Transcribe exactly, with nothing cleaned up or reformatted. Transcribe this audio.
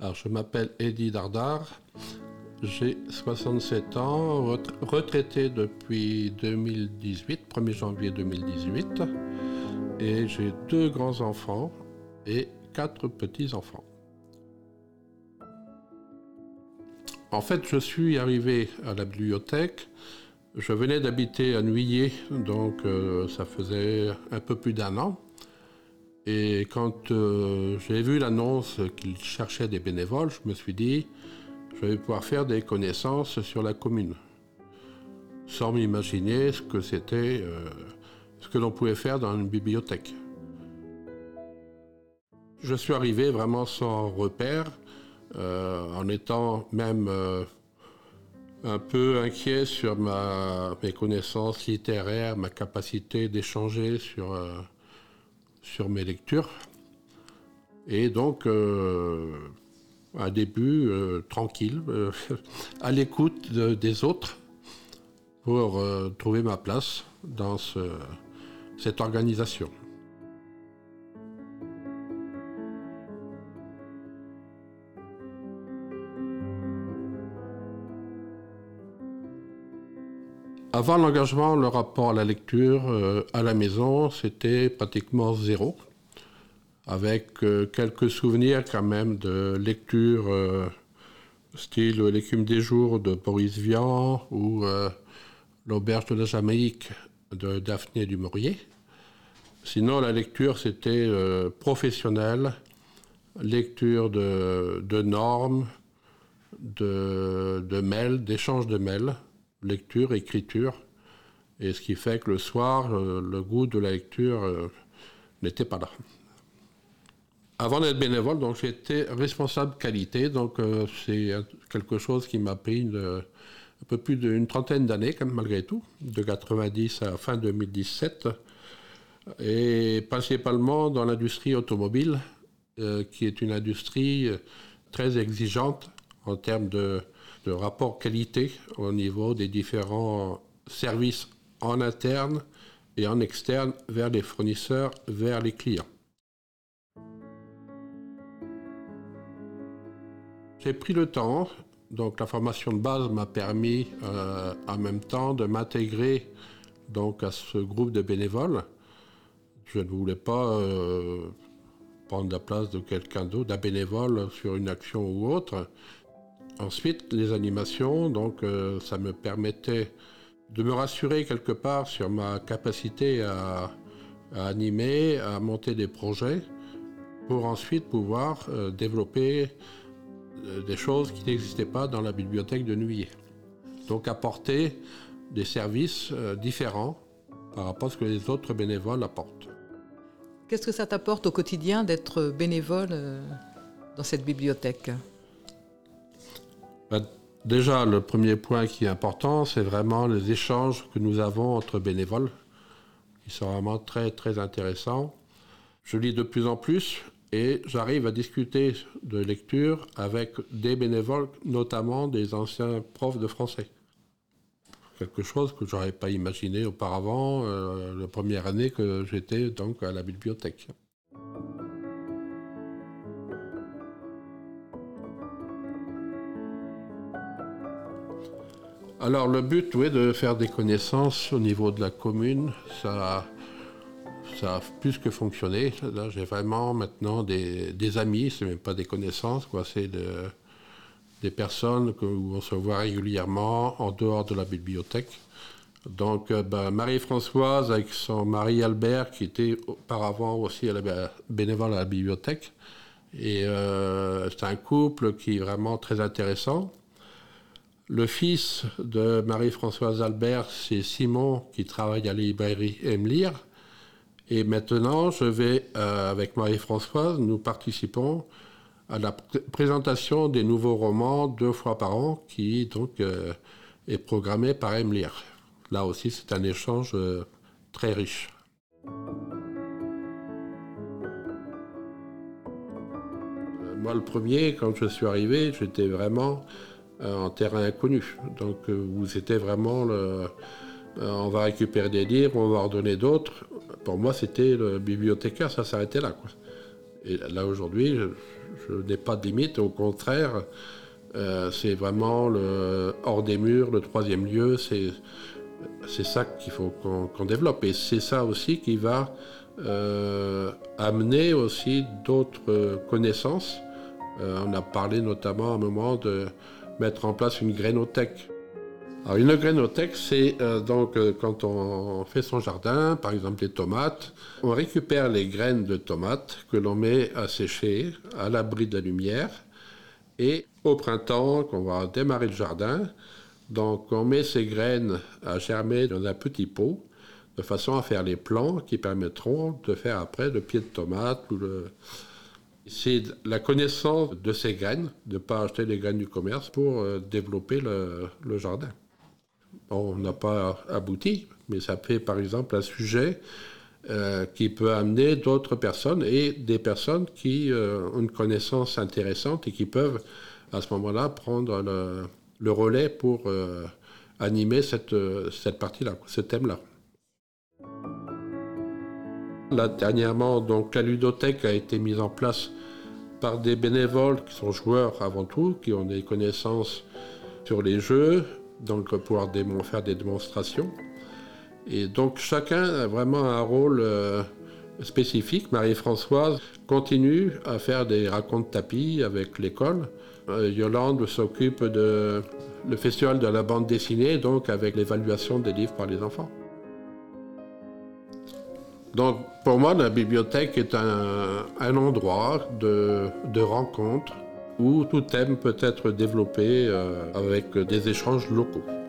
Alors, je m'appelle Eddy Dardar, j'ai soixante-sept ans, retraité depuis deux mille dix-huit, premier janvier deux mille dix-huit, et j'ai deux grands-enfants et quatre petits-enfants. En fait, je suis arrivé à la bibliothèque. Je venais d'habiter à Nuillé, donc euh, ça faisait un peu plus d'un an. Et quand euh, j'ai vu l'annonce qu'ils cherchaient des bénévoles, je me suis dit, je vais pouvoir faire des connaissances sur la commune, sans m'imaginer ce que c'était, euh, ce que l'on pouvait faire dans une bibliothèque. Je suis arrivé vraiment sans repère, euh, en étant même euh, un peu inquiet sur ma, mes connaissances littéraires, ma capacité d'échanger sur, euh, sur mes lectures. Et donc, euh, un début euh, tranquille, euh, à l'écoute de, des autres, pour euh, trouver ma place dans ce, cette organisation. Avant l'engagement, le rapport à la lecture euh, à la maison, c'était pratiquement zéro, avec euh, quelques souvenirs quand même de lecture euh, style L'écume des jours de Boris Vian ou euh, L'auberge de la Jamaïque de Daphné du Maurier. Sinon, la lecture, c'était euh, professionnelle, lecture de, de normes, de, de mails, d'échanges de mails, lecture, écriture. Et ce qui fait que le soir, euh, le goût de la lecture euh, n'était pas là. Avant d'être bénévole, donc j'étais responsable qualité, donc euh, c'est quelque chose qui m'a pris une, un peu plus d'une trentaine d'années, quand même, malgré tout, de quatre-vingt-dix à fin deux mille dix-sept, et principalement dans l'industrie automobile, euh, qui est une industrie très exigeante en termes de, de rapport qualité au niveau des différents services en interne et en externe vers les fournisseurs, vers les clients. J'ai pris le temps, donc la formation de base m'a permis euh, en même temps de m'intégrer donc à ce groupe de bénévoles. Je ne voulais pas euh, prendre la place de quelqu'un d'autre, d'un bénévole sur une action ou autre. Ensuite, les animations, donc euh, ça me permettait de me rassurer quelque part sur ma capacité à, à animer, à monter des projets, pour ensuite pouvoir euh, développer des choses qui n'existaient pas dans la bibliothèque de Nuillé. Donc apporter des services euh, différents par rapport à ce que les autres bénévoles apportent. Qu'est-ce que ça t'apporte au quotidien d'être bénévole euh, dans cette bibliothèque ? Ben, déjà, le premier point qui est important, c'est vraiment les échanges que nous avons entre bénévoles, qui sont vraiment très, très intéressants. Je lis de plus en plus, et j'arrive à discuter de lecture avec des bénévoles, notamment des anciens profs de français. Quelque chose que je n'aurais pas imaginé auparavant, euh, la première année que j'étais donc à la bibliothèque. Alors le but, oui, de faire des connaissances au niveau de la commune, ça... Ça a plus que fonctionné. Là, j'ai vraiment maintenant des, des amis, c'est même pas des connaissances, quoi. C'est de, des personnes que, où on se voit régulièrement en dehors de la bibliothèque. Donc, euh, ben, Marie-Françoise avec son mari Albert, qui était auparavant aussi à la, bénévole à la bibliothèque. Et euh, c'est un couple qui est vraiment très intéressant. Le fils de Marie-Françoise Albert, c'est Simon, qui travaille à la librairie Aime Lire. Et maintenant, je vais, euh, avec Marie-Françoise, nous participons à la pr- présentation des nouveaux romans deux fois par an, qui donc euh, est programmé par Aime Lire. Là aussi, c'est un échange euh, très riche. Euh, moi, le premier, quand je suis arrivé, j'étais vraiment euh, en terrain inconnu. Donc, euh, où c'était vraiment le... Euh, on va récupérer des livres, on va en donner d'autres. Pour moi, c'était le bibliothécaire, ça s'arrêtait là, quoi. Et là, aujourd'hui, je, je n'ai pas de limite. Au contraire, euh, c'est vraiment le hors des murs, le troisième lieu. C'est, c'est ça qu'il faut qu'on, qu'on développe. Et c'est ça aussi qui va euh, amener aussi d'autres connaissances. Euh, on a parlé notamment à un moment de mettre en place une grainothèque. Alors une grainothèque, c'est euh, donc euh, quand on fait son jardin, par exemple des tomates, on récupère les graines de tomates que l'on met à sécher à l'abri de la lumière. Et au printemps, quand on va démarrer le jardin, donc on met ces graines à germer dans un petit pot, de façon à faire les plants qui permettront de faire après le pied de tomate ou le... C'est la connaissance de ces graines, de ne pas acheter les graines du commerce pour euh, développer le, le jardin. Bon, on n'a pas abouti, mais ça fait par exemple un sujet euh, qui peut amener d'autres personnes et des personnes qui euh, ont une connaissance intéressante et qui peuvent à ce moment-là prendre le, le relais pour euh, animer cette, cette partie-là, ce thème-là. Là, dernièrement, donc, la ludothèque a été mise en place par des bénévoles qui sont joueurs avant tout, qui ont des connaissances sur les jeux, donc pour pouvoir démon- faire des démonstrations. Et donc chacun a vraiment un rôle euh, spécifique. Marie-Françoise continue à faire des racontes tapis avec l'école. Euh, Yolande s'occupe de le festival de la bande dessinée, donc avec l'évaluation des livres par les enfants. Donc, pour moi, la bibliothèque est un, un endroit de, de rencontre où tout thème peut être développé euh, avec des échanges locaux.